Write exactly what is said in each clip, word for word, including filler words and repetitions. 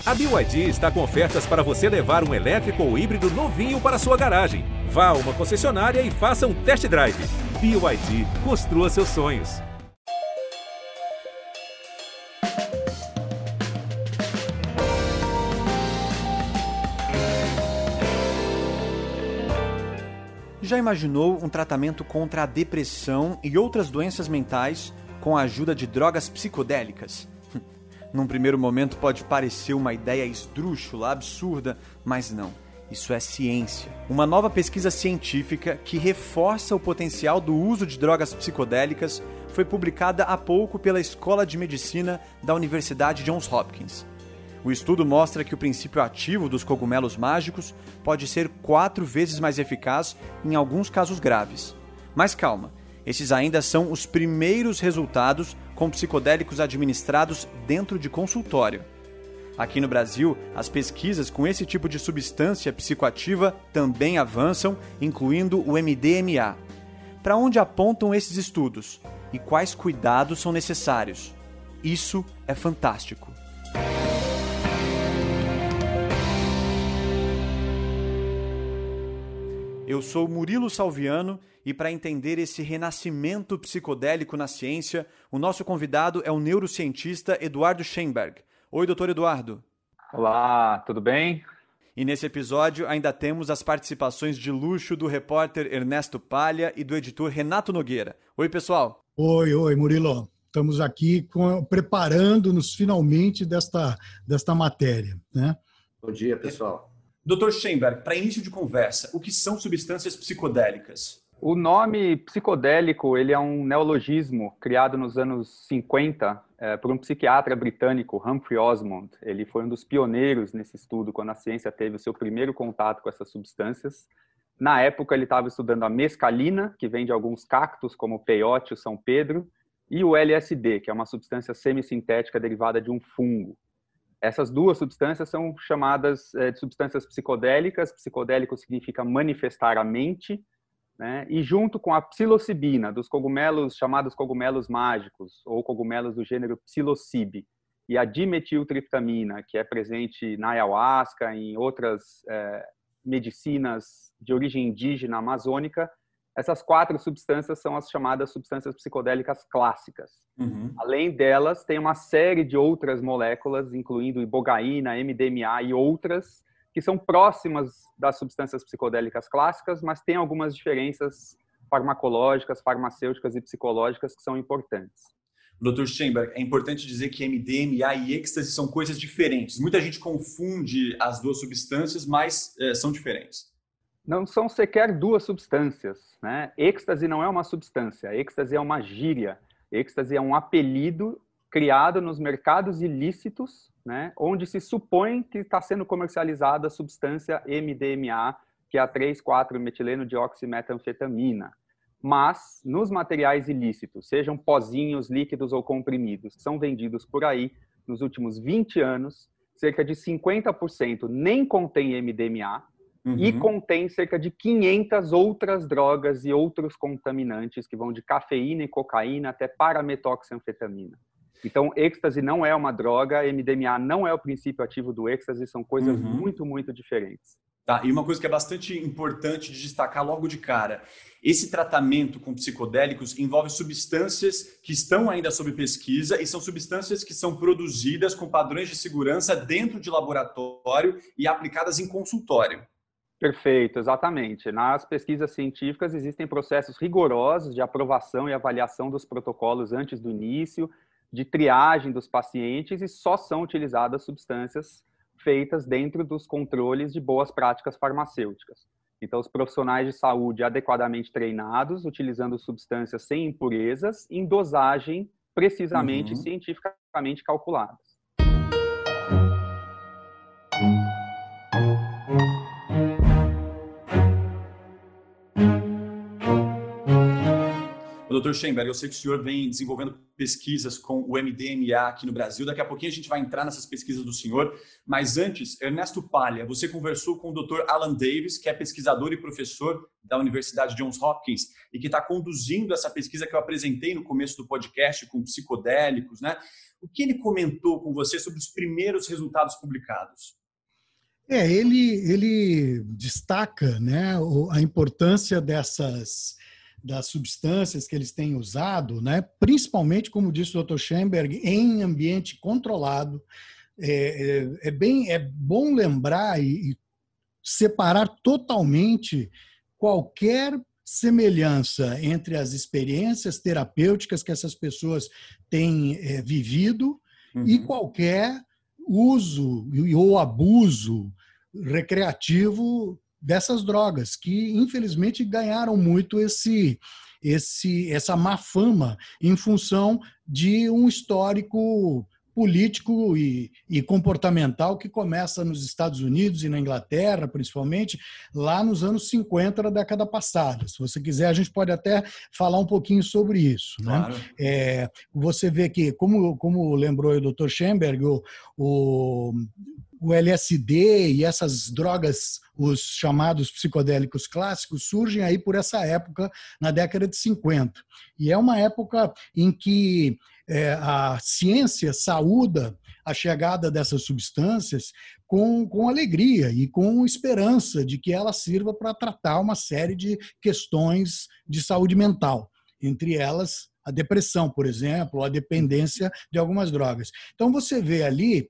A B Y D está com ofertas para você levar um elétrico ou híbrido novinho para sua garagem. Vá a uma concessionária e faça um test drive. B Y D, construa seus sonhos. Já imaginou um tratamento contra a depressão e outras doenças mentais com a ajuda de drogas psicodélicas? Num primeiro momento pode parecer uma ideia esdrúxula, absurda, mas não. Isso é ciência. Uma nova pesquisa científica que reforça o potencial do uso de drogas psicodélicas foi publicada há pouco pela Escola de Medicina da Universidade Johns Hopkins. O estudo mostra que o princípio ativo dos cogumelos mágicos pode ser quatro vezes mais eficaz em alguns casos graves. Mas calma, esses ainda são os primeiros resultados com psicodélicos administrados dentro de consultório. Aqui no Brasil, as pesquisas com esse tipo de substância psicoativa também avançam, incluindo o M D M A. Para onde apontam esses estudos? E quais cuidados são necessários? Isso é fantástico. Eu sou Murilo Salviano e para entender esse renascimento psicodélico na ciência, o nosso convidado é o neurocientista Eduardo Schenberg. Oi, doutor Eduardo. Olá, tudo bem? E nesse episódio ainda temos as participações de luxo do repórter Ernesto Palha e do editor Renato Nogueira. Oi, pessoal. Oi, oi, Murilo. Estamos aqui com, preparando-nos finalmente desta, desta matéria, né? Bom dia, pessoal. doutor Schenberg, para início de conversa, o que são substâncias psicodélicas? O nome psicodélico ele é um neologismo criado nos anos cinquenta é, por um psiquiatra britânico, Humphrey Osmond. Ele foi um dos pioneiros nesse estudo, quando a ciência teve o seu primeiro contato com essas substâncias. Na época, ele estava estudando a mescalina, que vem de alguns cactos, como o peiote e o São Pedro, e o L S D, que é uma substância semissintética derivada de um fungo. Essas duas substâncias são chamadas de substâncias psicodélicas. Psicodélico significa manifestar a mente, né? E junto com a psilocibina, dos cogumelos chamados cogumelos mágicos, ou cogumelos do gênero psilocybe, e a dimetiltriptamina, que é presente na ayahuasca, em outras é, medicinas de origem indígena amazônica, essas quatro substâncias são as chamadas substâncias psicodélicas clássicas. Uhum. Além delas, tem uma série de outras moléculas, incluindo ibogaína, M D M A e outras, que são próximas das substâncias psicodélicas clássicas, mas tem algumas diferenças farmacológicas, farmacêuticas e psicológicas que são importantes. doutor Schenberg, é importante dizer que M D M A e êxtase são coisas diferentes. Muita gente confunde as duas substâncias, mas é, são diferentes. Não são sequer duas substâncias, né? Êxtase não é uma substância, êxtase é uma gíria. Êxtase é um apelido criado nos mercados ilícitos, né? Onde se supõe que está sendo comercializada a substância M D M A, que é a três quatro metileno dioximetanfetamina. Mas, nos materiais ilícitos, sejam pozinhos, líquidos ou comprimidos, que são vendidos por aí nos últimos vinte anos, cerca de cinquenta por cento nem contém M D M A, uhum. E contém cerca de quinhentas outras drogas e outros contaminantes que vão de cafeína e cocaína até parametoxanfetamina. Então, êxtase não é uma droga, M D M A não é o princípio ativo do êxtase, são coisas uhum. muito, muito diferentes. Tá, e uma coisa que é bastante importante de destacar logo de cara, esse tratamento com psicodélicos envolve substâncias que estão ainda sob pesquisa e são substâncias que são produzidas com padrões de segurança dentro de laboratório e aplicadas em consultório. Perfeito, exatamente. Nas pesquisas científicas existem processos rigorosos de aprovação e avaliação dos protocolos antes do início, de triagem dos pacientes, e só são utilizadas substâncias feitas dentro dos controles de boas práticas farmacêuticas. Então, os profissionais de saúde adequadamente treinados, utilizando substâncias sem impurezas, em dosagem precisamente e uhum. cientificamente calculadas. doutor Schenberg, eu sei que o senhor vem desenvolvendo pesquisas com o M D M A aqui no Brasil. Daqui a pouquinho a gente vai entrar nessas pesquisas do senhor. Mas antes, Ernesto Palha, você conversou com o doutor Alan Davis, que é pesquisador e professor da Universidade Johns Hopkins e que está conduzindo essa pesquisa que eu apresentei no começo do podcast com psicodélicos, né? O que ele comentou com você sobre os primeiros resultados publicados? É, ele, ele destaca, né, a importância dessas das substâncias que eles têm usado, né, principalmente, como disse o doutor Schenberg, em ambiente controlado. É, é, é, bem, é bom lembrar e, e separar totalmente qualquer semelhança entre as experiências terapêuticas que essas pessoas têm é, vivido uhum. e qualquer uso ou abuso recreativo dessas drogas, que infelizmente ganharam muito esse, esse, essa má fama em função de um histórico político e, e comportamental que começa nos Estados Unidos e na Inglaterra, principalmente, lá nos anos cinquenta da década passada. Se você quiser, a gente pode até falar um pouquinho sobre isso. Claro. Né? É, você vê que, como, como lembrou o doutor Schenberg, o, o, o L S D e essas drogas, os chamados psicodélicos clássicos, surgem aí por essa época, na década de cinquenta. E é uma época em que É, a ciência saúda a chegada dessas substâncias com, com alegria e com esperança de que ela sirva para tratar uma série de questões de saúde mental, entre elas a depressão, por exemplo, a dependência de algumas drogas. Então você vê ali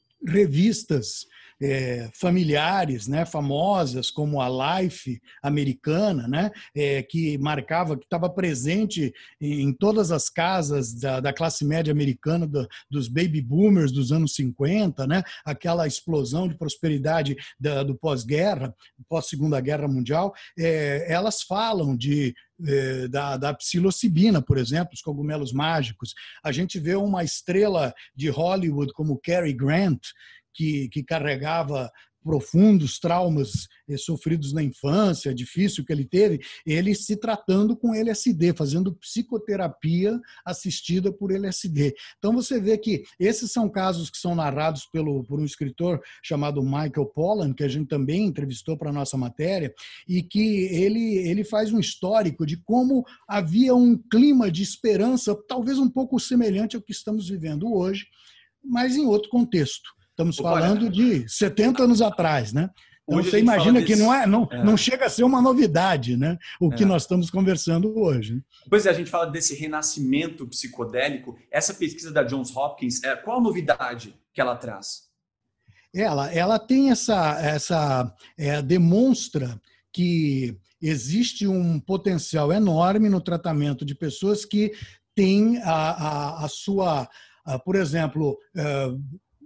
revistas É, familiares, né, famosas, como a Life americana, né, é, que marcava, que estava presente em, em todas as casas da, da classe média americana, do, dos baby boomers dos anos cinquenta, né, aquela explosão de prosperidade da, do pós-guerra, pós-segunda guerra mundial, é, elas falam de é, da, da psilocibina, por exemplo, os cogumelos mágicos. A gente vê uma estrela de Hollywood como Cary Grant, Que, que carregava profundos traumas sofridos na infância, difícil que ele teve, ele se tratando com L S D, fazendo psicoterapia assistida por L S D. Então você vê que esses são casos que são narrados pelo, por um escritor chamado Michael Pollan, que a gente também entrevistou para a nossa matéria, e que ele, ele faz um histórico de como havia um clima de esperança, talvez um pouco semelhante ao que estamos vivendo hoje, mas em outro contexto. Estamos falando de setenta anos atrás, né? Então você imagina que não, é, não, é. não chega a ser uma novidade, né? O que é. nós estamos conversando hoje. Pois é, a gente fala desse renascimento psicodélico. Essa pesquisa da Johns Hopkins, é, qual a novidade que ela traz? Ela, ela tem essa, essa é, demonstra que existe um potencial enorme no tratamento de pessoas que têm a, a, a sua, a, por exemplo, é,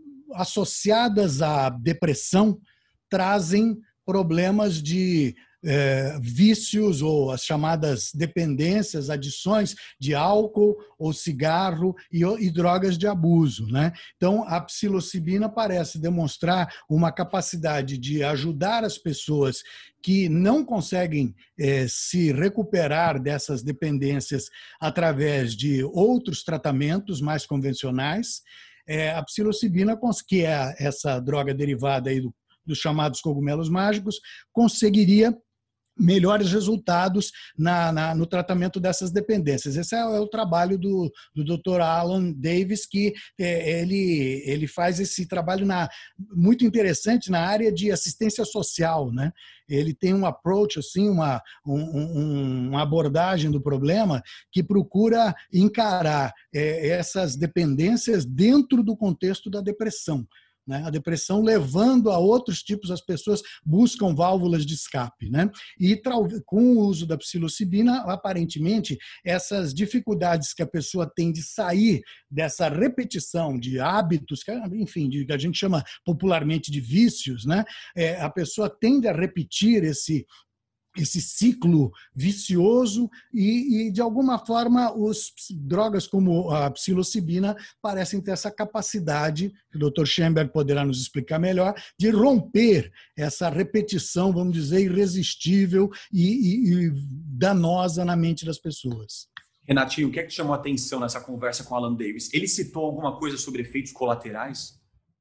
associadas à depressão, trazem problemas de é, vícios ou as chamadas dependências, adições de álcool ou cigarro e, e drogas de abuso, né? Então, a psilocibina parece demonstrar uma capacidade de ajudar as pessoas que não conseguem é, se recuperar dessas dependências através de outros tratamentos mais convencionais. É, a psilocibina, que é essa droga derivada aí do, dos chamados cogumelos mágicos, conseguiria melhores resultados na, na, no tratamento dessas dependências. Esse é, é o trabalho do, do doutor Alan Davis, que é, ele, ele faz esse trabalho na, muito interessante na área de assistência social, né? Ele tem um approach, assim, uma, um, um, uma abordagem do problema que procura encarar é, essas dependências dentro do contexto da depressão. Né? A depressão levando a outros tipos, as pessoas buscam válvulas de escape. Né? E com o uso da psilocibina, aparentemente, essas dificuldades que a pessoa tem de sair dessa repetição de hábitos, enfim, de, que a gente chama popularmente de vícios, né? É, a pessoa tende a repetir esse esse ciclo vicioso e, e, de alguma forma, as drogas como a psilocibina parecem ter essa capacidade, que o doutor Schenberg poderá nos explicar melhor, de romper essa repetição, vamos dizer, irresistível e, e, e danosa na mente das pessoas. Renatinho, o que é que te chamou a atenção nessa conversa com Alan Davis? Ele citou alguma coisa sobre efeitos colaterais?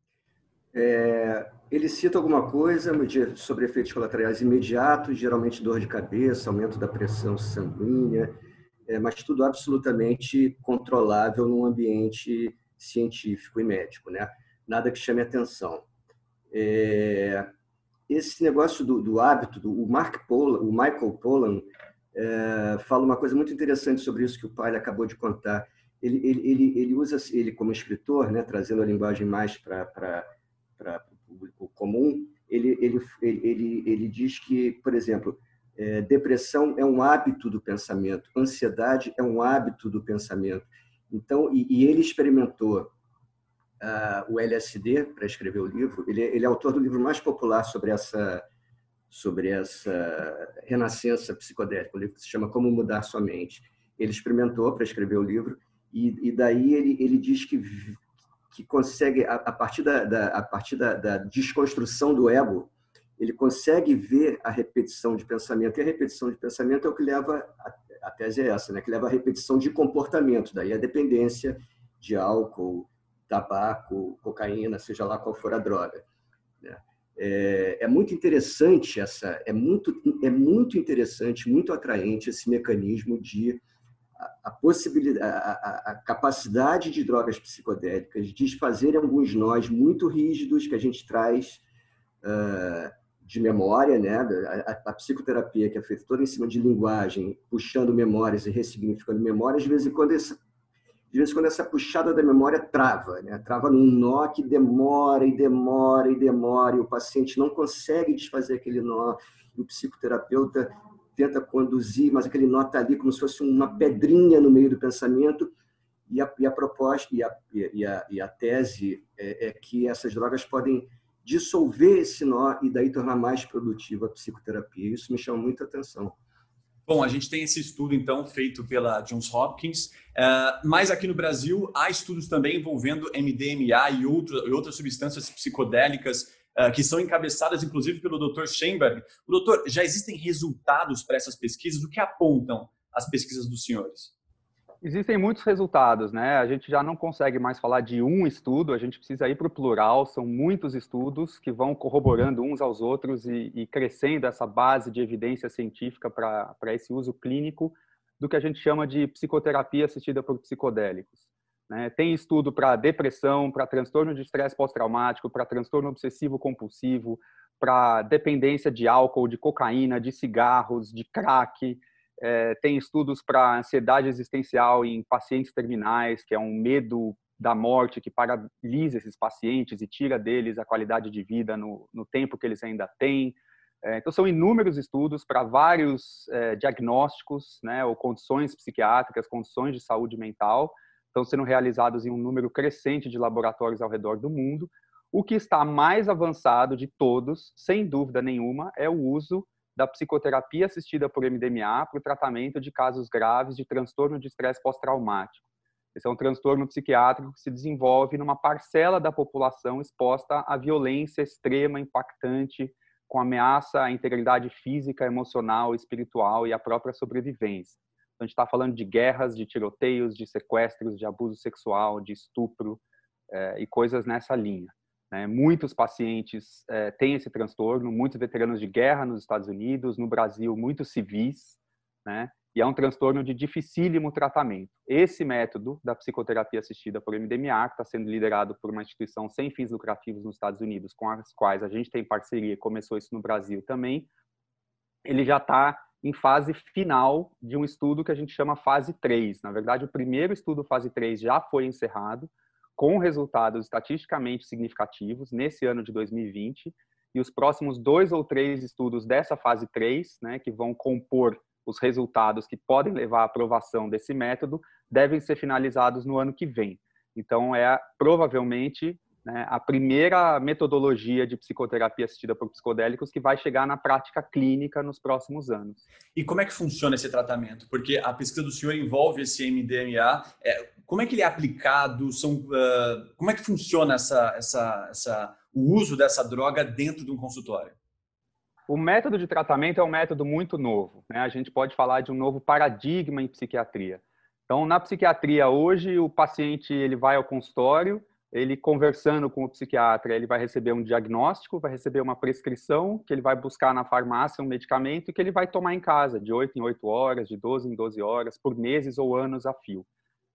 É, ele cita alguma coisa sobre efeitos colaterais imediatos, geralmente dor de cabeça, aumento da pressão sanguínea, é, mas tudo absolutamente controlável num ambiente científico e médico, né? Nada que chame atenção. É, esse negócio do, do hábito, do, o, Mark Pollan, o Michael Pollan é, fala uma coisa muito interessante sobre isso que o pai acabou de contar. Ele, ele, ele, ele usa, ele como escritor, né, trazendo a linguagem mais para o público comum, ele, ele, ele, ele diz que, por exemplo, é, depressão é um hábito do pensamento, ansiedade é um hábito do pensamento. Então, e, e ele experimentou Uh, o L S D para escrever o livro. Ele, ele é autor do livro mais popular sobre essa, sobre essa renascença psicodélica, o livro que se chama Como Mudar Sua Mente. Ele experimentou para escrever o livro e, e daí ele, ele diz que, que consegue, a, a partir, da, da, a partir da, da desconstrução do ego, ele consegue ver a repetição de pensamento, e a repetição de pensamento é o que leva, a, a tese é essa, né? Que leva à repetição de comportamento, daí a dependência de álcool, tabaco, cocaína, seja lá qual for a droga. É, é muito interessante essa, é muito, é muito interessante, muito atraente esse mecanismo de a, a possibilidade, a, a, a capacidade de drogas psicodélicas desfazerem alguns nós muito rígidos que a gente traz uh, de memória, né? A, a, a psicoterapia que é feita toda em cima de linguagem, puxando memórias e ressignificando memórias, de vez em quando esse De vez em quando essa puxada da memória trava, né? Trava num nó que demora e demora e demora, e o paciente não consegue desfazer aquele nó, e o psicoterapeuta tenta conduzir, mas aquele nó está ali como se fosse uma pedrinha no meio do pensamento, e a, e a proposta, e a, e, a, e a tese é, é que essas drogas podem dissolver esse nó e daí tornar mais produtiva a psicoterapia. Isso me chama muita atenção. Bom, a gente tem esse estudo, então, feito pela Johns Hopkins, uh, mas aqui no Brasil há estudos também envolvendo M D M A e, outro, e outras substâncias psicodélicas uh, que são encabeçadas, inclusive, pelo doutor Schoenberg. O doutor, já existem resultados para essas pesquisas? O que apontam as pesquisas dos senhores? Existem muitos resultados, né? A gente já não consegue mais falar de um estudo, a gente precisa ir para o plural, são muitos estudos que vão corroborando uns aos outros e, e crescendo essa base de evidência científica para esse uso clínico do que a gente chama de psicoterapia assistida por psicodélicos. Né? Tem estudo para depressão, para transtorno de estresse pós-traumático, para transtorno obsessivo-compulsivo, para dependência de álcool, de cocaína, de cigarros, de crack. É, tem estudos para ansiedade existencial em pacientes terminais, que é um medo da morte que paralisa esses pacientes e tira deles a qualidade de vida no, no tempo que eles ainda têm. É, então, são inúmeros estudos para vários é, diagnósticos, né, ou condições psiquiátricas, condições de saúde mental, estão sendo realizados em um número crescente de laboratórios ao redor do mundo. O que está mais avançado de todos, sem dúvida nenhuma, é o uso da psicoterapia assistida por M D M A para o tratamento de casos graves de transtorno de estresse pós-traumático. Esse é um transtorno psiquiátrico que se desenvolve numa parcela da população exposta à violência extrema, impactante, com ameaça à integridade física, emocional, espiritual e à própria sobrevivência. Então, a gente está falando de guerras, de tiroteios, de sequestros, de abuso sexual, de estupro eh, e coisas nessa linha. Né? Muitos pacientes eh, têm esse transtorno, muitos veteranos de guerra nos Estados Unidos, no Brasil, muitos civis, né? E é um transtorno de dificílimo tratamento. Esse método da psicoterapia assistida por M D M A, que está sendo liderado por uma instituição sem fins lucrativos nos Estados Unidos, com as quais a gente tem parceria, começou isso no Brasil também, ele já está em fase final de um estudo que a gente chama fase três. Na verdade, o primeiro estudo fase três já foi encerrado, com resultados estatisticamente significativos nesse ano de dois mil e vinte, e os próximos dois ou três estudos dessa fase três, né, que vão compor os resultados que podem levar à aprovação desse método, devem ser finalizados no ano que vem. Então, é provavelmente, né, a primeira metodologia de psicoterapia assistida por psicodélicos que vai chegar na prática clínica nos próximos anos. E como é que funciona esse tratamento? Porque a pesquisa do senhor envolve esse M D M A. É, como é que ele é aplicado? São, uh, como é que funciona essa, essa, essa, o uso dessa droga dentro de um consultório? O método de tratamento é um método muito novo, né? A gente pode falar de um novo paradigma em psiquiatria. Então, na psiquiatria hoje, o paciente ele vai ao consultório, ele conversando com o psiquiatra, ele vai receber um diagnóstico, vai receber uma prescrição, que ele vai buscar na farmácia um medicamento e que ele vai tomar em casa, de oito em oito horas, de doze em doze horas, por meses ou anos a fio.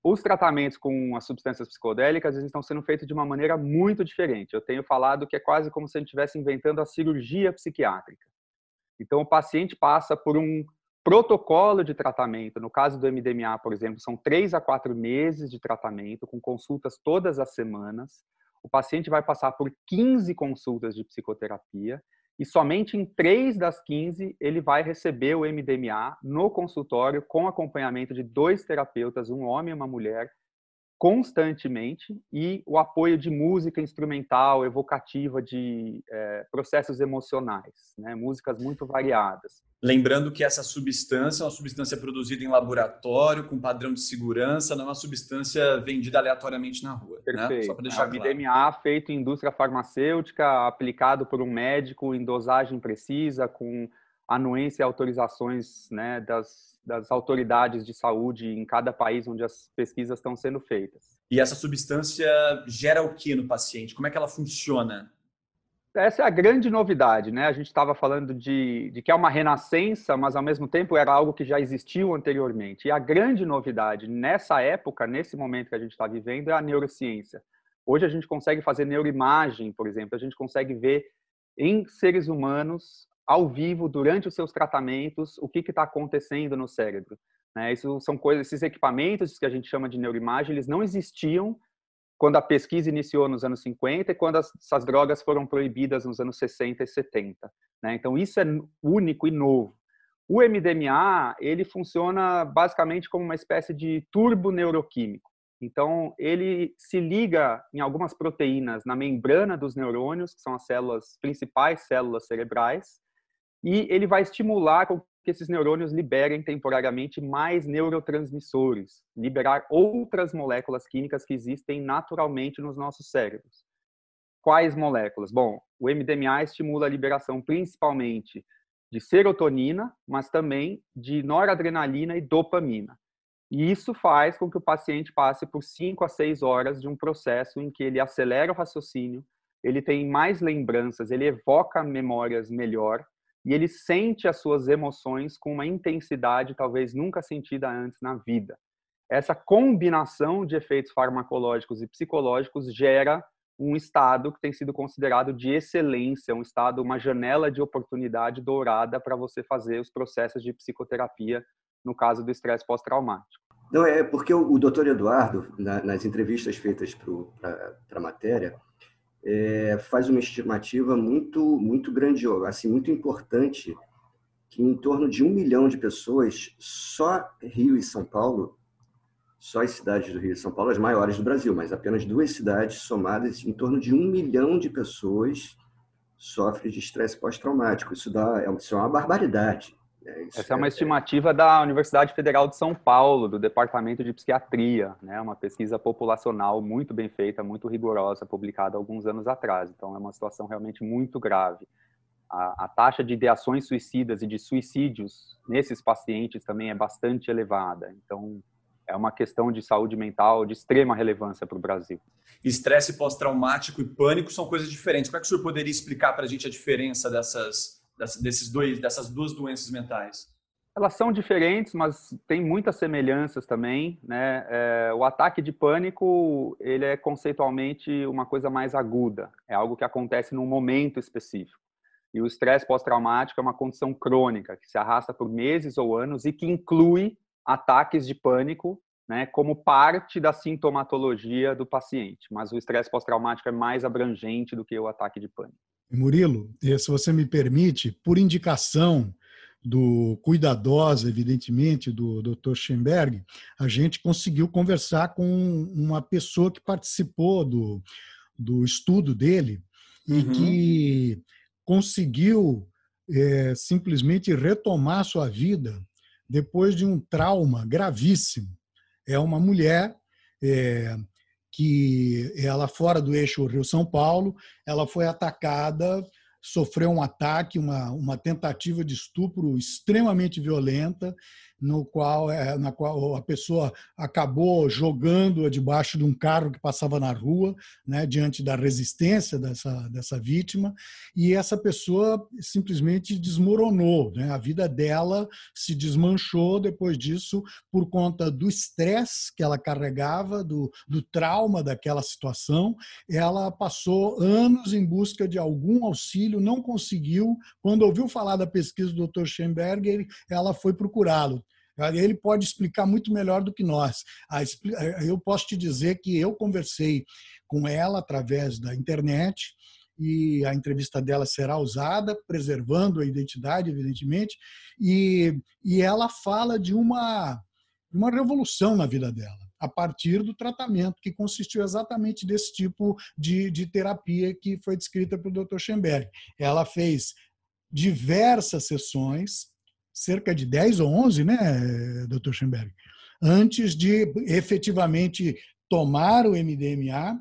os tratamentos com as substâncias psicodélicas eles estão sendo feitos de uma maneira muito diferente. Eu tenho falado que é quase como se a gente estivesse inventando a cirurgia psiquiátrica. Então, o paciente passa por um protocolo de tratamento. No caso do M D M A, por exemplo, são três a quatro meses de tratamento, com consultas todas as semanas. O paciente vai passar por quinze consultas de psicoterapia e somente em três das quinze ele vai receber o M D M A no consultório com acompanhamento de dois terapeutas, um homem e uma mulher, constantemente, e o apoio de música instrumental, evocativa, de é, processos emocionais, né? Músicas muito variadas. Lembrando que essa substância é uma substância produzida em laboratório, com padrão de segurança, não é uma substância vendida aleatoriamente na rua. Perfeito. Né? Só para deixar é um claro. M D M A feito em indústria farmacêutica, aplicado por um médico em dosagem precisa, com anuência e autorizações, né, das, das autoridades de saúde em cada país onde as pesquisas estão sendo feitas. E essa substância gera o que no paciente? Como é que ela funciona? Essa é a grande novidade, né? A gente estava falando de, de que é uma renascença, mas ao mesmo tempo era algo que já existiu anteriormente. E a grande novidade nessa época, nesse momento que a gente está vivendo, é a neurociência. Hoje a gente consegue fazer neuroimagem, por exemplo, a gente consegue ver em seres humanos, ao vivo, durante os seus tratamentos, o que está acontecendo no cérebro. Né? Isso são coisas, esses equipamentos que a gente chama de neuroimagem, eles não existiam quando a pesquisa iniciou nos anos cinquenta e quando as, essas drogas foram proibidas nos anos sessenta e setenta. Né? Então, isso é único e novo. O M D M A, ele funciona basicamente como uma espécie de turbo neuroquímico. Então, ele se liga em algumas proteínas na membrana dos neurônios, que são as células, principais células cerebrais, e ele vai estimular com que esses neurônios liberem temporariamente mais neurotransmissores, liberar outras moléculas químicas que existem naturalmente nos nossos cérebros. Quais moléculas? Bom, o M D M A estimula a liberação principalmente de serotonina, mas também de noradrenalina e dopamina. E isso faz com que o paciente passe por cinco a seis horas de um processo em que ele acelera o raciocínio, ele tem mais lembranças, ele evoca memórias melhor, e ele sente as suas emoções com uma intensidade talvez nunca sentida antes na vida. Essa combinação de efeitos farmacológicos e psicológicos gera um estado que tem sido considerado de excelência, um estado, uma janela de oportunidade dourada para você fazer os processos de psicoterapia, no caso do estresse pós-traumático. Não, é porque o, o doutor Eduardo, na, nas entrevistas feitas para a matéria, É, faz uma estimativa muito, muito grandiosa, assim, muito importante, que em torno de um milhão de pessoas, só Rio e São Paulo, só as cidades do Rio e São Paulo, as maiores do Brasil, mas apenas duas cidades somadas, em torno de um milhão de pessoas sofrem de estresse pós-traumático. Isso, dá, isso é uma barbaridade. É, Essa é uma é, estimativa da Universidade Federal de São Paulo, do Departamento de Psiquiatria, né? Uma pesquisa populacional muito bem feita, muito rigorosa, publicada há alguns anos atrás. Então, é uma situação realmente muito grave. A, a taxa de ideações suicidas e de suicídios nesses pacientes também é bastante elevada. Então, é uma questão de saúde mental de extrema relevância para o Brasil. Estresse pós-traumático e pânico são coisas diferentes. Como é que o senhor poderia explicar para a gente a diferença dessas... Desses dois, dessas duas doenças mentais? Elas são diferentes, mas tem muitas semelhanças também, né? É, o ataque de pânico, ele é conceitualmente uma coisa mais aguda, é algo que acontece num momento específico. E o estresse pós-traumático é uma condição crônica, que se arrasta por meses ou anos e que inclui ataques de pânico, né, como parte da sintomatologia do paciente. Mas o estresse pós-traumático é mais abrangente do que o ataque de pânico. Murilo, se você me permite, por indicação do cuidadosa, evidentemente, do doutor Schenberg, a gente conseguiu conversar com uma pessoa que participou do, do estudo dele e uhum. que conseguiu é, simplesmente retomar sua vida depois de um trauma gravíssimo. É uma mulher... É, que ela fora do eixo Rio-São Paulo, ela foi atacada, sofreu um ataque, uma, uma tentativa de estupro extremamente violenta, no qual, é, na qual a pessoa acabou jogando-a debaixo de um carro que passava na rua, né, diante da resistência dessa, dessa vítima, e essa pessoa simplesmente desmoronou, né? A vida dela se desmanchou depois disso por conta do estresse que ela carregava, do, do trauma daquela situação. Ela passou anos em busca de algum auxílio, não conseguiu. Quando ouviu falar da pesquisa do doutor Schemberger, ela foi procurá-lo. Ele pode explicar muito melhor do que nós. Eu posso te dizer que eu conversei com ela através da internet e a entrevista dela será usada, preservando a identidade, evidentemente, e, e ela fala de uma, uma revolução na vida dela, a partir do tratamento, que consistiu exatamente desse tipo de, de terapia que foi descrita pelo doutor Schemberger. Ela fez diversas sessões, cerca de dez ou onze, né, doutor Schemberger, antes de efetivamente tomar o M D M A.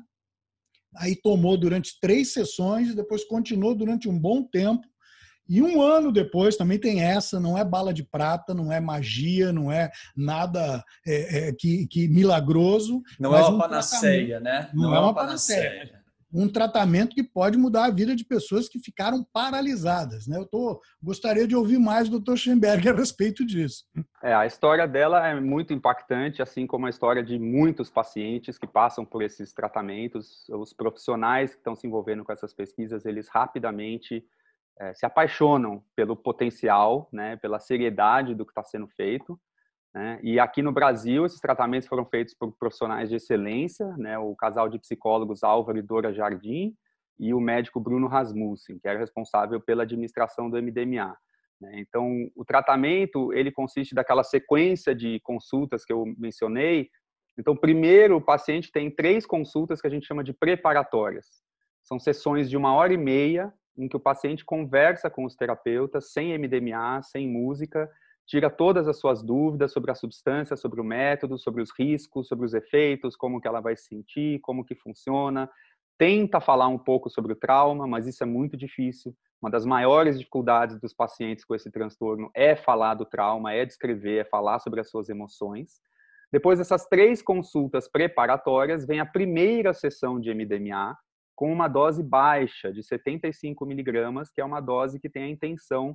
Aí tomou durante três sessões, depois continuou durante um bom tempo, e um ano depois, também tem essa, não é bala de prata, não é magia, não é nada é, é, que, que milagroso. Não é uma um panaceia, né? Não, não é uma panaceia. panaceia. Um tratamento que pode mudar a vida de pessoas que ficaram paralisadas, né? Eu tô, gostaria de ouvir mais do doutor Schemberger a respeito disso. É, a história dela é muito impactante, assim como a história de muitos pacientes que passam por esses tratamentos. Os profissionais que estão se envolvendo com essas pesquisas, eles rapidamente é, se apaixonam pelo potencial, né, pela seriedade do que está sendo feito. Né? E aqui no Brasil, esses tratamentos foram feitos por profissionais de excelência, né? O casal de psicólogos Álvaro e Dora Jardim e o médico Bruno Rasmussen, que era responsável pela administração do M D M A. Né? Então, o tratamento ele consiste daquela sequência de consultas que eu mencionei. Então, primeiro, o paciente tem três consultas que a gente chama de preparatórias. São sessões de uma hora e meia em que o paciente conversa com os terapeutas sem M D M A, sem música, tira todas as suas dúvidas sobre a substância, sobre o método, sobre os riscos, sobre os efeitos, como que ela vai se sentir, como que funciona. Tenta falar um pouco sobre o trauma, mas isso é muito difícil. Uma das maiores dificuldades dos pacientes com esse transtorno é falar do trauma, é descrever, é falar sobre as suas emoções. Depois dessas três consultas preparatórias, vem a primeira sessão de M D M A, com uma dose baixa, de setenta e cinco miligramas, que é uma dose que tem a intenção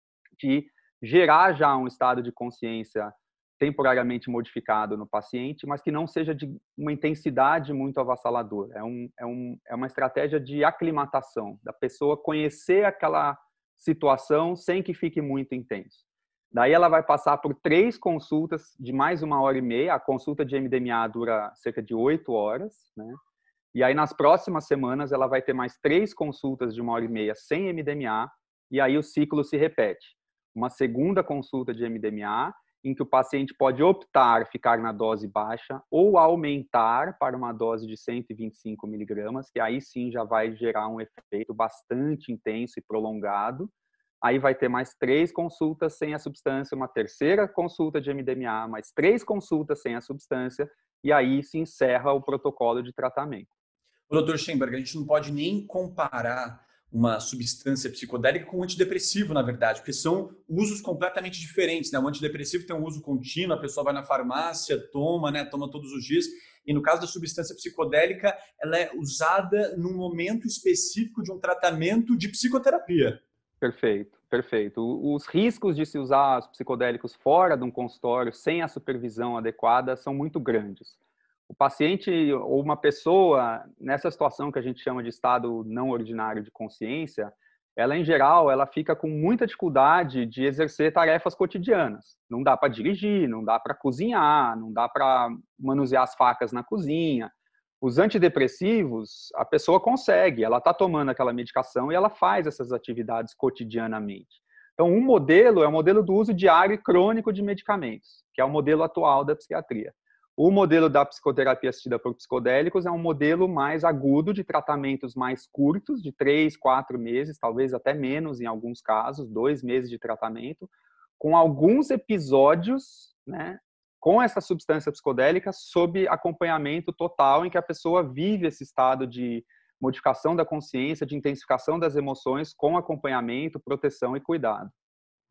de gerar já um estado de consciência temporariamente modificado no paciente, mas que não seja de uma intensidade muito avassaladora. É, um, é, um, é uma estratégia de aclimatação, da pessoa conhecer aquela situação sem que fique muito intenso. Daí ela vai passar por três consultas de mais uma hora e meia. A consulta de M D M A dura cerca de oito horas, né? E aí nas próximas semanas ela vai ter mais três consultas de uma hora e meia sem M D M A, e aí o ciclo se repete. Uma segunda consulta de M D M A, em que o paciente pode optar ficar na dose baixa ou aumentar para uma dose de cento e vinte e cinco miligramas, que aí sim já vai gerar um efeito bastante intenso e prolongado. Aí vai ter mais três consultas sem a substância, uma terceira consulta de M D M A, mais três consultas sem a substância, e aí se encerra o protocolo de tratamento. doutor Schemberger, a gente não pode nem comparar uma substância psicodélica com um antidepressivo, na verdade, porque são usos completamente diferentes, né? O antidepressivo tem um uso contínuo, a pessoa vai na farmácia, toma, né? Toma todos os dias. E no caso da substância psicodélica, ela é usada num momento específico de um tratamento de psicoterapia. Perfeito, perfeito. Os riscos de se usar os psicodélicos fora de um consultório, sem a supervisão adequada, são muito grandes. O paciente ou uma pessoa, nessa situação que a gente chama de estado não ordinário de consciência, ela, em geral, ela fica com muita dificuldade de exercer tarefas cotidianas. Não dá para dirigir, não dá para cozinhar, não dá para manusear as facas na cozinha. Os antidepressivos, a pessoa consegue, ela está tomando aquela medicação e ela faz essas atividades cotidianamente. Então, um modelo é o modelo do uso diário e crônico de medicamentos, que é o modelo atual da psiquiatria. O modelo da psicoterapia assistida por psicodélicos é um modelo mais agudo, de tratamentos mais curtos, de três, quatro meses, talvez até menos em alguns casos, dois meses de tratamento, com alguns episódios, né, com essa substância psicodélica sob acompanhamento total, em que a pessoa vive esse estado de modificação da consciência, de intensificação das emoções, com acompanhamento, proteção e cuidado.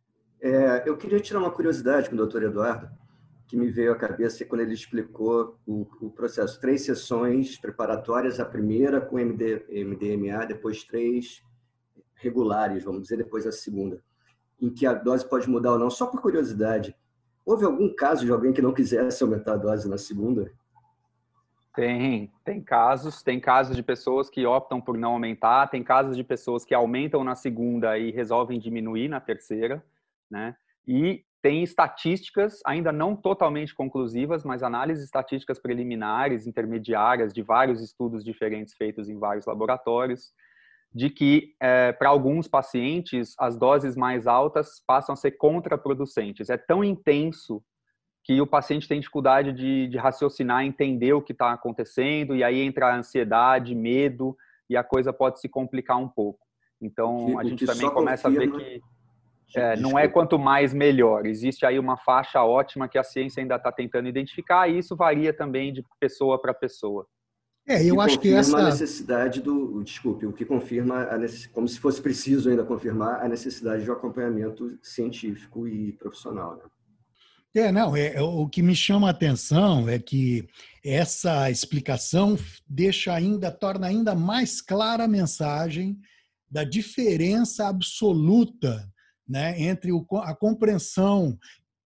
É, eu queria tirar uma curiosidade com o doutor Eduardo, que me veio à cabeça quando ele explicou o, o processo. Três sessões preparatórias, a primeira com M D, M D M A, depois três regulares, vamos dizer, depois a segunda, em que a dose pode mudar ou não. Só por curiosidade, houve algum caso de alguém que não quisesse aumentar a dose na segunda? Tem, tem casos, tem casos de pessoas que optam por não aumentar, tem casos de pessoas que aumentam na segunda e resolvem diminuir na terceira, né? E tem estatísticas, ainda não totalmente conclusivas, mas análises estatísticas preliminares, intermediárias, de vários estudos diferentes feitos em vários laboratórios, de que, é, para alguns pacientes, as doses mais altas passam a ser contraproducentes. É tão intenso que o paciente tem dificuldade de, de raciocinar, entender o que está acontecendo, e aí entra a ansiedade, medo, e a coisa pode se complicar um pouco. Então, que, a gente também começa confirma... a ver que é, não é quanto mais melhor. Existe aí uma faixa ótima que a ciência ainda está tentando identificar, e isso varia também de pessoa para pessoa. É, eu acho que essa... a necessidade do... Desculpe, o que confirma, a necess... como se fosse preciso ainda confirmar, a necessidade de um acompanhamento científico e profissional, né? É, não, é, o que me chama a atenção é que essa explicação deixa ainda, torna ainda mais clara a mensagem da diferença absoluta, né, entre o, a compreensão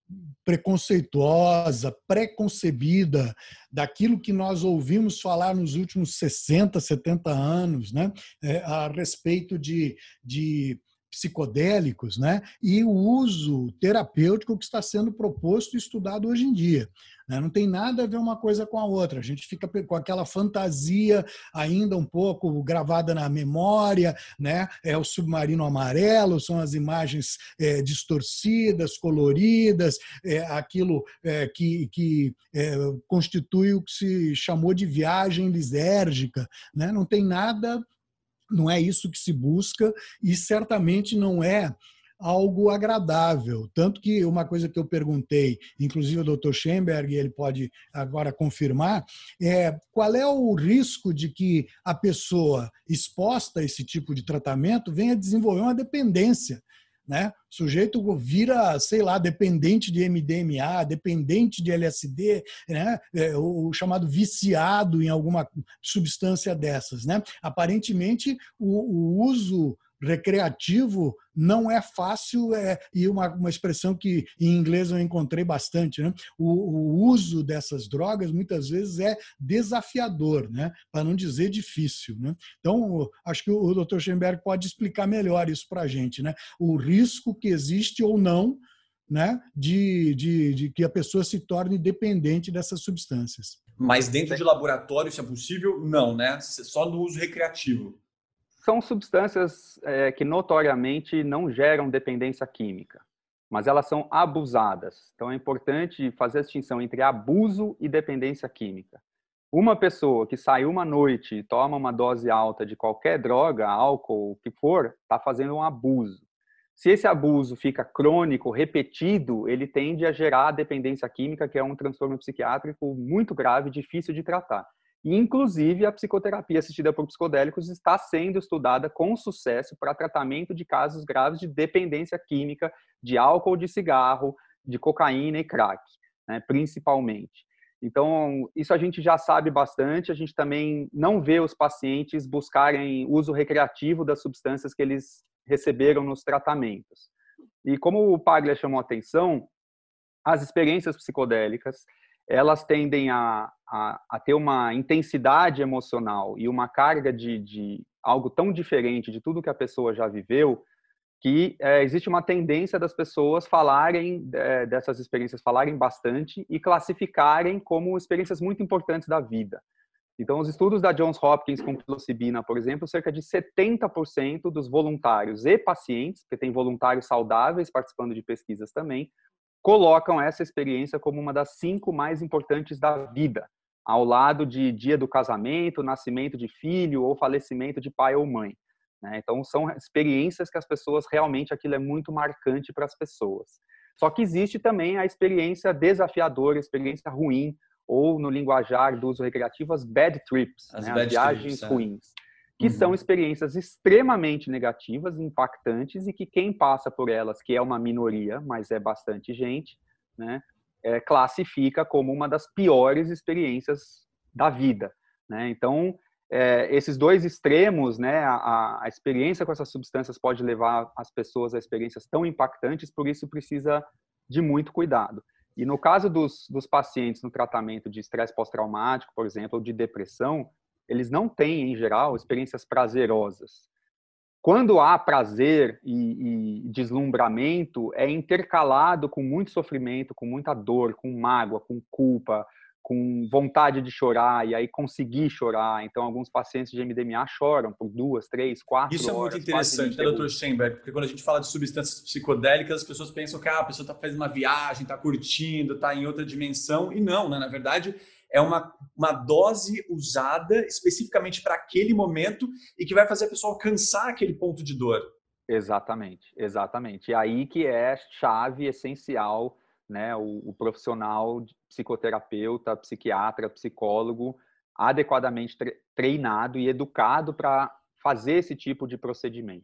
preconceituosa, preconcebida daquilo que nós ouvimos falar nos últimos sessenta, setenta anos, né, a respeito de, de psicodélicos, né, e o uso terapêutico que está sendo proposto e estudado hoje em dia. Não tem nada a ver uma coisa com a outra. A gente fica com aquela fantasia ainda um pouco gravada na memória, né? É o submarino amarelo, são as imagens é, distorcidas, coloridas, é, aquilo é, que, que é, constitui o que se chamou de viagem lisérgica, né? Não tem nada, não é isso que se busca e certamente não é algo agradável. Tanto que uma coisa que eu perguntei, inclusive ao doutor Schoenberg, ele pode agora confirmar, é qual é o risco de que a pessoa exposta a esse tipo de tratamento venha desenvolver uma dependência, né? O sujeito vira, sei lá, dependente de M D M A, dependente de L S D, né? É, o chamado viciado em alguma substância dessas, né? Aparentemente, o, o uso recreativo não é fácil, é, e uma, uma expressão que em inglês eu encontrei bastante, né? O, o uso dessas drogas muitas vezes é desafiador, né? Para não dizer difícil, né? Então, acho que o doutor Schoenberg pode explicar melhor isso para a gente, né? O risco que existe ou não, né? de, de, de que a pessoa se torne dependente dessas substâncias. Mas dentro de laboratório, se é possível, não, né? Só no uso recreativo. São substâncias é, que notoriamente não geram dependência química, mas elas são abusadas. Então é importante fazer a distinção entre abuso e dependência química. Uma pessoa que sai uma noite e toma uma dose alta de qualquer droga, álcool, o que for, está fazendo um abuso. Se esse abuso fica crônico, repetido, ele tende a gerar dependência química, que é um transtorno psiquiátrico muito grave, difícil de tratar. E, inclusive, a psicoterapia assistida por psicodélicos está sendo estudada com sucesso para tratamento de casos graves de dependência química, de álcool, de cigarro, de cocaína e crack, né, principalmente. Então, isso a gente já sabe bastante, a gente também não vê os pacientes buscarem uso recreativo das substâncias que eles receberam nos tratamentos. E como o Paglia chamou a atenção, as experiências psicodélicas, elas tendem a, a, a ter uma intensidade emocional e uma carga de, de algo tão diferente de tudo que a pessoa já viveu, que é, existe uma tendência das pessoas falarem é, dessas experiências, falarem bastante e classificarem como experiências muito importantes da vida. Então, os estudos da Johns Hopkins com psilocibina, por exemplo, cerca de setenta por cento dos voluntários e pacientes, porque tem voluntários saudáveis participando de pesquisas também, colocam essa experiência como uma das cinco mais importantes da vida, ao lado de dia do casamento, nascimento de filho ou falecimento de pai ou mãe. Então, são experiências que as pessoas, realmente, aquilo é muito marcante para as pessoas. Só que existe também a experiência desafiadora, a experiência ruim, ou no linguajar do uso recreativo, as bad trips, as, né? bad as viagens trips, ruins. É. que Uhum. são experiências extremamente negativas, impactantes, e que quem passa por elas, que é uma minoria, mas é bastante gente, né, é, classifica como uma das piores experiências da vida, né? Então, é, esses dois extremos, né, a, a experiência com essas substâncias pode levar as pessoas a experiências tão impactantes, por isso precisa de muito cuidado. E no caso dos, dos pacientes no tratamento de estresse pós-traumático, por exemplo, ou de depressão, eles não têm, em geral, experiências prazerosas. Quando há prazer e, e deslumbramento, é intercalado com muito sofrimento, com muita dor, com mágoa, com culpa, com vontade de chorar, e aí conseguir chorar. Então, alguns pacientes de M D M A choram por duas, três, quatro horas. Isso é muito interessante, né, doutor Schemberg? Porque quando a gente fala de substâncias psicodélicas, as pessoas pensam que ah, a pessoa está fazendo uma viagem, está curtindo, está em outra dimensão. E não, né? Na verdade, é uma, uma dose usada especificamente para aquele momento e que vai fazer a pessoa alcançar aquele ponto de dor. Exatamente, exatamente. E aí que é chave essencial, né, o, o profissional psicoterapeuta, psiquiatra, psicólogo, adequadamente tre- treinado e educado para fazer esse tipo de procedimento.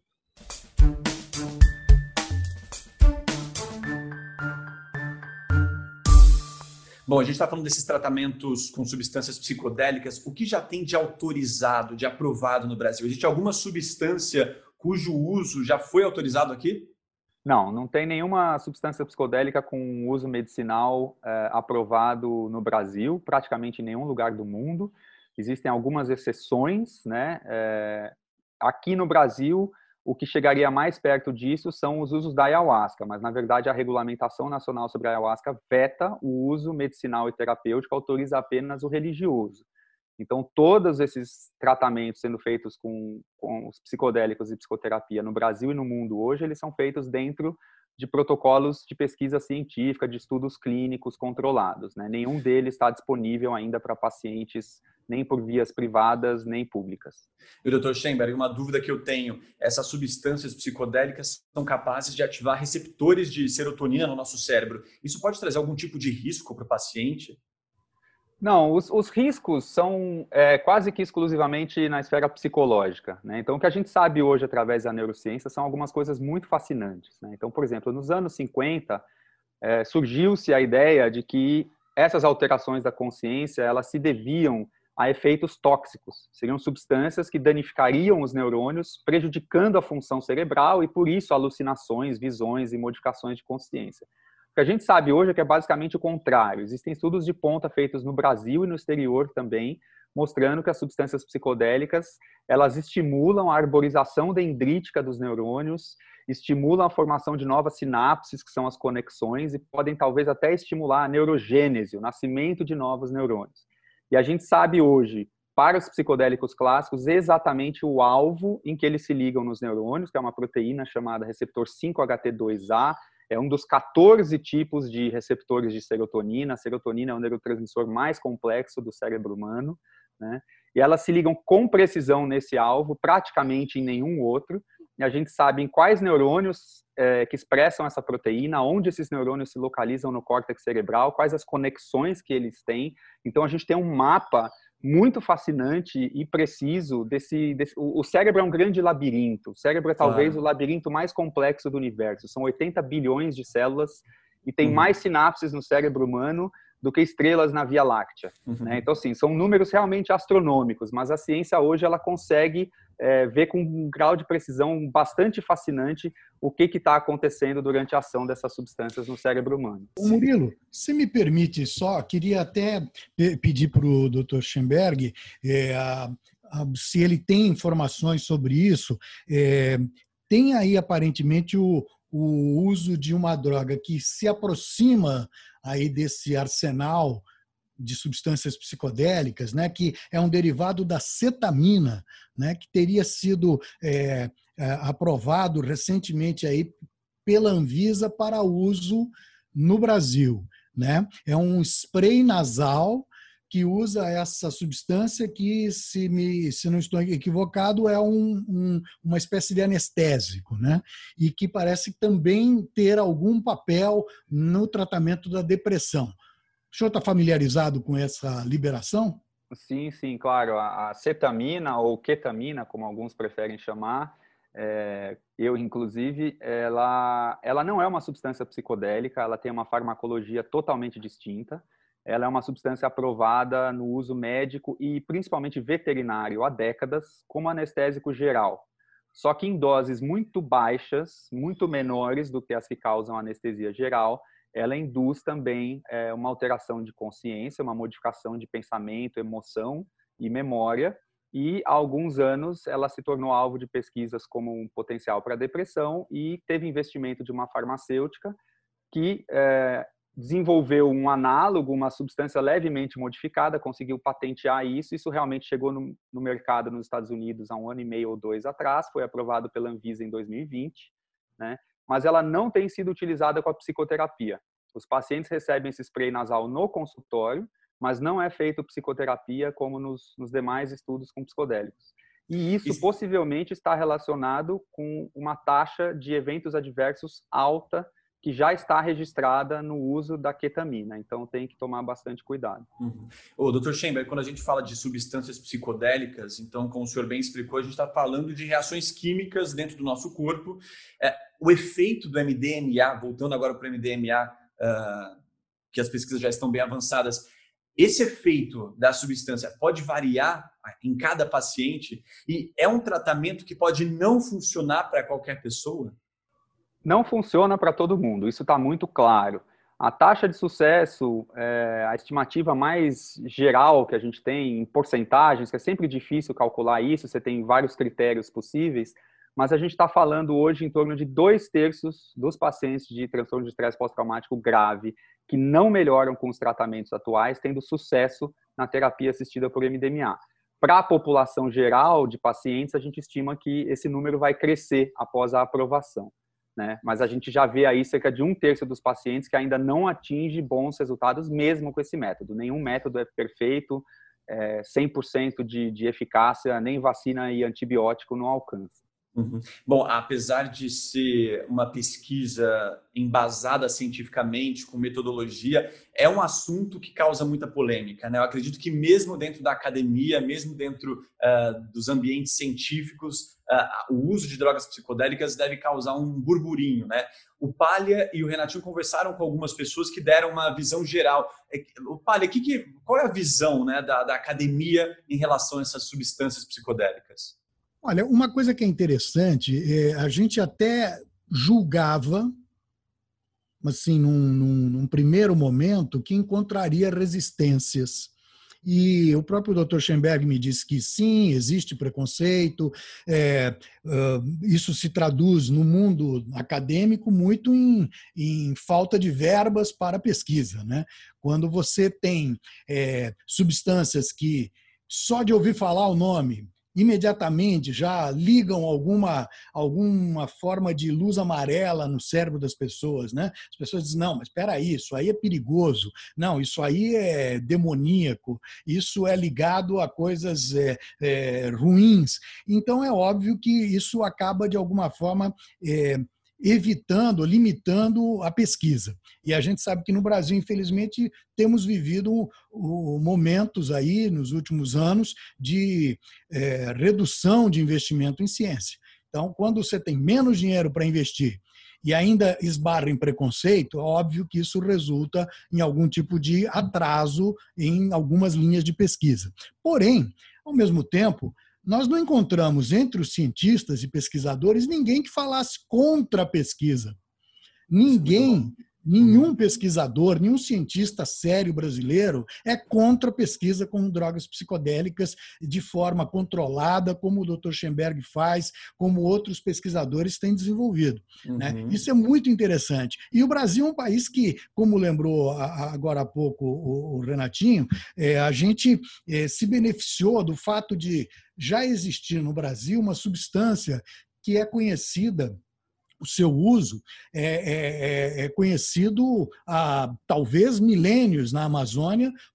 Bom, a gente está falando desses tratamentos com substâncias psicodélicas. O que já tem de autorizado, de aprovado no Brasil? Existe alguma substância cujo uso já foi autorizado aqui? Não, não tem nenhuma substância psicodélica com uso medicinal eh, aprovado no Brasil, praticamente em nenhum lugar do mundo. Existem algumas exceções, né? Eh, aqui no Brasil, o que chegaria mais perto disso são os usos da ayahuasca, mas, na verdade, a Regulamentação Nacional sobre a Ayahuasca veta o uso medicinal e terapêutico, autoriza apenas o religioso. Então, todos esses tratamentos sendo feitos com, com os psicodélicos e psicoterapia no Brasil e no mundo hoje, eles são feitos dentro de protocolos de pesquisa científica, de estudos clínicos controlados, né? Nenhum deles está disponível ainda para pacientes, nem por vias privadas, nem públicas. E, doutor Schemberg, uma dúvida que eu tenho, essas substâncias psicodélicas são capazes de ativar receptores de serotonina no nosso cérebro. Isso pode trazer algum tipo de risco para o paciente? Não, os, os riscos são é, quase que exclusivamente na esfera psicológica, né? Então, o que a gente sabe hoje através da neurociência são algumas coisas muito fascinantes, né? Então, por exemplo, nos anos cinquenta, é, surgiu-se a ideia de que essas alterações da consciência, elas se deviam a efeitos tóxicos. Seriam substâncias que danificariam os neurônios, prejudicando a função cerebral e, por isso, alucinações, visões e modificações de consciência. O que a gente sabe hoje é que é basicamente o contrário. Existem estudos de ponta feitos no Brasil e no exterior também, mostrando que as substâncias psicodélicas, elas estimulam a arborização dendrítica dos neurônios, estimulam a formação de novas sinapses, que são as conexões, e podem talvez até estimular a neurogênese, o nascimento de novos neurônios. E a gente sabe hoje, para os psicodélicos clássicos, exatamente o alvo em que eles se ligam nos neurônios, que é uma proteína chamada receptor cinco H T dois A, é um dos quatorze tipos de receptores de serotonina. A serotonina é o neurotransmissor mais complexo do cérebro humano, né? E elas se ligam com precisão nesse alvo, praticamente em nenhum outro. E a gente sabe em quais neurônios é, que expressam essa proteína, onde esses neurônios se localizam no córtex cerebral, quais as conexões que eles têm. Então, a gente tem um mapa muito fascinante e preciso desse, desse... O cérebro é um grande labirinto. O cérebro é talvez claro. o labirinto mais complexo do universo. São oitenta bilhões de células e tem uhum. mais sinapses no cérebro humano do que estrelas na Via Láctea. Uhum. Né? Então, assim, são números realmente astronômicos, mas a ciência hoje ela consegue é, ver com um grau de precisão bastante fascinante o que está acontecendo durante a ação dessas substâncias no cérebro humano. Ô Murilo, se me permite só, queria até pedir para o doutor Schemberg é, a, a, se ele tem informações sobre isso. É, tem aí, aparentemente, o, o uso de uma droga que se aproxima aí desse arsenal de substâncias psicodélicas, né, que é um derivado da cetamina, né, que teria sido é, é, aprovado recentemente aí pela Anvisa para uso no Brasil, né? É um spray nasal que usa essa substância que, se, me, se não estou equivocado, é um, um, uma espécie de anestésico, né? E que parece também ter algum papel no tratamento da depressão. O senhor está familiarizado com essa liberação? Sim, sim, claro. A, a cetamina ou ketamina, como alguns preferem chamar, é, eu, inclusive, ela, ela não é uma substância psicodélica, ela tem uma farmacologia totalmente distinta. Ela é uma substância aprovada no uso médico e principalmente veterinário há décadas como anestésico geral. Só que em doses muito baixas, muito menores do que as que causam anestesia geral, ela induz também é, uma alteração de consciência, uma modificação de pensamento, emoção e memória. E há alguns anos ela se tornou alvo de pesquisas como um potencial para depressão e teve investimento de uma farmacêutica que é, desenvolveu um análogo, uma substância levemente modificada, conseguiu patentear isso. Isso realmente chegou no, no mercado nos Estados Unidos há um ano e meio ou dois atrás, foi aprovado pela Anvisa em dois mil e vinte, né? Mas ela não tem sido utilizada com a psicoterapia. Os pacientes recebem esse spray nasal no consultório, mas não é feito psicoterapia como nos, nos demais estudos com psicodélicos. E isso, isso possivelmente está relacionado com uma taxa de eventos adversos alta que já está registrada no uso da ketamina. Então, tem que tomar bastante cuidado. Uhum. Ô, doutor Schemberg, quando a gente fala de substâncias psicodélicas, então, como o senhor bem explicou, a gente está falando de reações químicas dentro do nosso corpo. É, o efeito do M D M A, voltando agora para o M D M A, uh, que as pesquisas já estão bem avançadas, esse efeito da substância pode variar em cada paciente e é um tratamento que pode não funcionar para qualquer pessoa? Não funciona para todo mundo, isso está muito claro. A taxa de sucesso, é, a estimativa mais geral que a gente tem em porcentagens, que é sempre difícil calcular isso, você tem vários critérios possíveis, mas a gente está falando hoje em torno de dois terços dos pacientes de transtorno de estresse pós-traumático grave que não melhoram com os tratamentos atuais, tendo sucesso na terapia assistida por M D M A. Para a população geral de pacientes, a gente estima que esse número vai crescer após a aprovação, né? Mas a gente já vê aí cerca de um terço dos pacientes que ainda não atinge bons resultados mesmo com esse método. Nenhum método é perfeito, é cem por cento de, de eficácia, nem vacina e antibiótico não alcança. Uhum. Bom, apesar de ser uma pesquisa embasada cientificamente, com metodologia, é um assunto que causa muita polêmica, né? Eu acredito que mesmo dentro da academia, mesmo dentro uh, dos ambientes científicos, uh, o uso de drogas psicodélicas deve causar um burburinho, né? O Palha e o Renatinho conversaram com algumas pessoas que deram uma visão geral. O Palha, que que, qual é a visão, né, da, da academia em relação a essas substâncias psicodélicas? Olha, uma coisa que é interessante, é, a gente até julgava, assim, num, num, num primeiro momento, que encontraria resistências. E o próprio doutor Schemberg me disse que sim, existe preconceito, é, uh, isso se traduz no mundo acadêmico muito em, em falta de verbas para pesquisa, né? Quando você tem é, substâncias que, só de ouvir falar o nome, imediatamente já ligam alguma, alguma forma de luz amarela no cérebro das pessoas, né? As pessoas dizem, não, mas espera aí, isso aí é perigoso, não, isso aí é demoníaco, isso é ligado a coisas é, é, ruins. Então, é óbvio que isso acaba, de alguma forma, é, evitando, limitando a pesquisa. E a gente sabe que no Brasil, infelizmente, temos vivido momentos aí, nos últimos anos, de é, redução de investimento em ciência. Então, quando você tem menos dinheiro para investir e ainda esbarra em preconceito, é óbvio que isso resulta em algum tipo de atraso em algumas linhas de pesquisa. Porém, ao mesmo tempo, nós não encontramos entre os cientistas e pesquisadores ninguém que falasse contra a pesquisa. Ninguém, nenhum pesquisador, nenhum cientista sério brasileiro é contra a pesquisa com drogas psicodélicas de forma controlada, como o doutor Schemberg faz, como outros pesquisadores têm desenvolvido. Uhum. Né? Isso é muito interessante. E o Brasil é um país que, como lembrou agora há pouco o Renatinho, a gente se beneficiou do fato de já existir no Brasil uma substância que é conhecida, o seu uso é, é, é conhecido há talvez milênios na Amazônia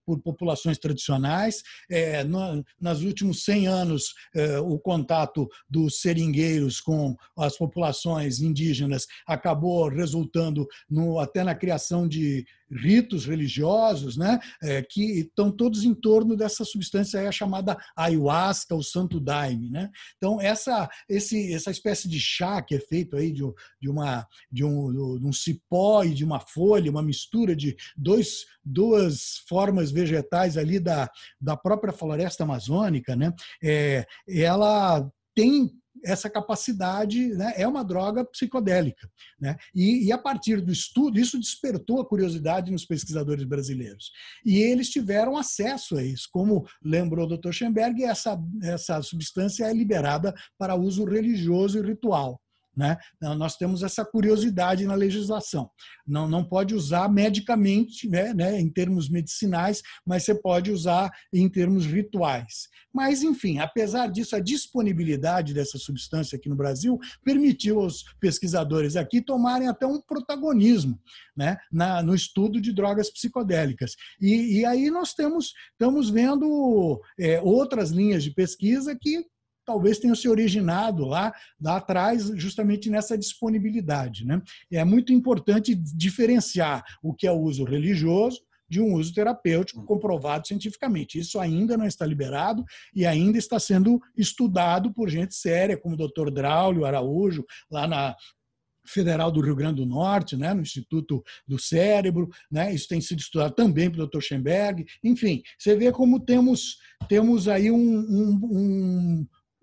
por populações tradicionais. É, no, nos últimos cem anos, é, o contato dos seringueiros com as populações indígenas acabou resultando no, até na criação de ritos religiosos, né, é, que estão todos em torno dessa substância aí, chamada ayahuasca, o santo daime, né? Então, essa, esse, essa espécie de chá que é feito aí de, de, uma, de, um, de um cipó e de uma folha, uma mistura de dois, duas formas vegetais ali da, da própria floresta amazônica, né? É, ela tem essa capacidade, né, é uma droga psicodélica, né? E, e a partir do estudo, isso despertou a curiosidade nos pesquisadores brasileiros. E eles tiveram acesso a isso. Como lembrou o doutor Schenberg, essa, essa substância é liberada para uso religioso e ritual, né? Nós temos essa curiosidade na legislação. Não, não pode usar medicamente, né, né, em termos medicinais, mas você pode usar em termos rituais. Mas, enfim, apesar disso, a disponibilidade dessa substância aqui no Brasil permitiu aos pesquisadores aqui tomarem até um protagonismo, né, na, no estudo de drogas psicodélicas. E, e aí nós temos, estamos vendo é, outras linhas de pesquisa que talvez tenham se originado lá, lá atrás, justamente nessa disponibilidade, né? É muito importante diferenciar o que é o uso religioso de um uso terapêutico comprovado cientificamente. Isso ainda não está liberado e ainda está sendo estudado por gente séria, como o doutor Draulio Araújo, lá na Federal do Rio Grande do Norte, né, no Instituto do Cérebro, né, isso tem sido estudado também pelo doutor Schenberg. Enfim, você vê como temos, temos aí um, um, um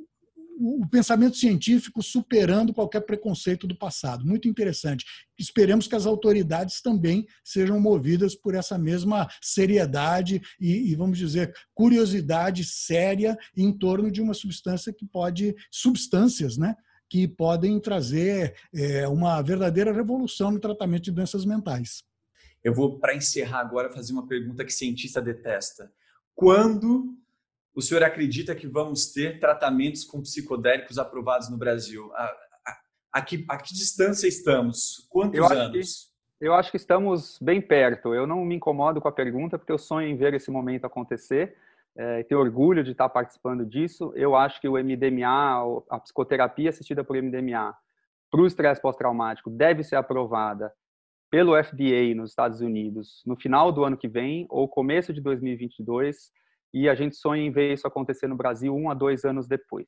o pensamento científico superando qualquer preconceito do passado. Muito interessante. Esperemos que as autoridades também sejam movidas por essa mesma seriedade e, e vamos dizer, curiosidade séria em torno de uma substância que pode, substâncias, né, que podem trazer é, uma verdadeira revolução no tratamento de doenças mentais. Eu vou, para encerrar agora, fazer uma pergunta que cientista detesta. Quando o senhor acredita que vamos ter tratamentos com psicodélicos aprovados no Brasil? A, a, a, que, a que distância estamos? Quantos eu anos? Que, eu acho que estamos bem perto. Eu não me incomodo com a pergunta, porque eu sonho em ver esse momento acontecer. É, tenho orgulho de estar participando disso. Eu acho que o M D M A, a psicoterapia assistida por M D M A, para o estresse pós-traumático, deve ser aprovada pelo F D A nos Estados Unidos no final do ano que vem ou começo de dois mil e vinte e dois. E a gente sonha em ver isso acontecer no Brasil um a dois anos depois.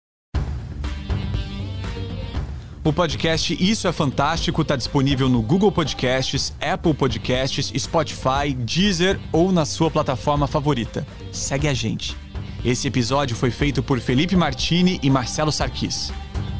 O podcast Isso é Fantástico está disponível no Google Podcasts, Apple Podcasts, Spotify, Deezer ou na sua plataforma favorita. Segue a gente. Esse episódio foi feito por Felipe Martini e Marcelo Sarquis.